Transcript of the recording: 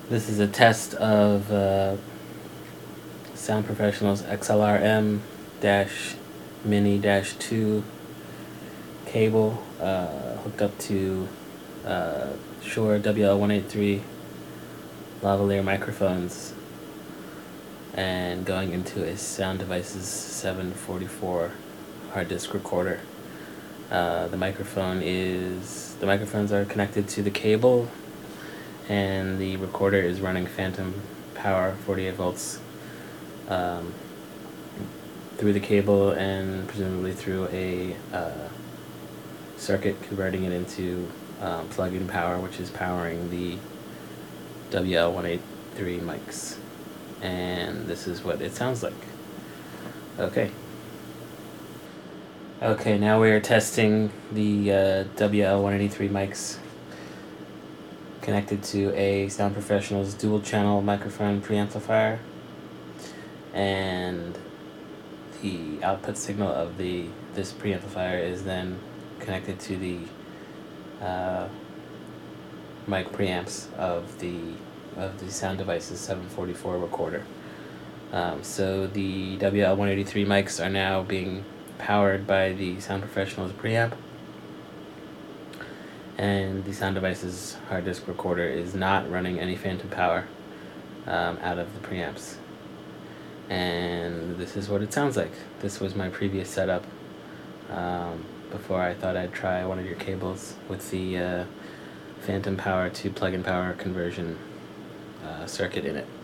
This is a test of Sound Professional's XLR-M Mini-2 cable hooked up to Shure WL183 lavalier microphones and going into a Sound Devices 744 hard disk recorder. The microphones are connected to the cable, and the recorder is running phantom power 48 volts through the cable and presumably through a circuit converting it into plug-in power, which is powering the WL183 mics. And this is what it sounds like. Okay, now we are testing the WL183 mics connected to a Sound Professional's dual channel microphone preamplifier, and the output signal of this preamplifier is then connected to the mic preamps of the Sound Devices 744 recorder. So the WL183 mics are now being powered by the Sound Professional's preamp, and the Sound Devices hard disk recorder is not running any phantom power out of the preamps. And this is what it sounds like. This was my previous setup before I thought I'd try one of your cables with the phantom power to plug-in power conversion circuit in it.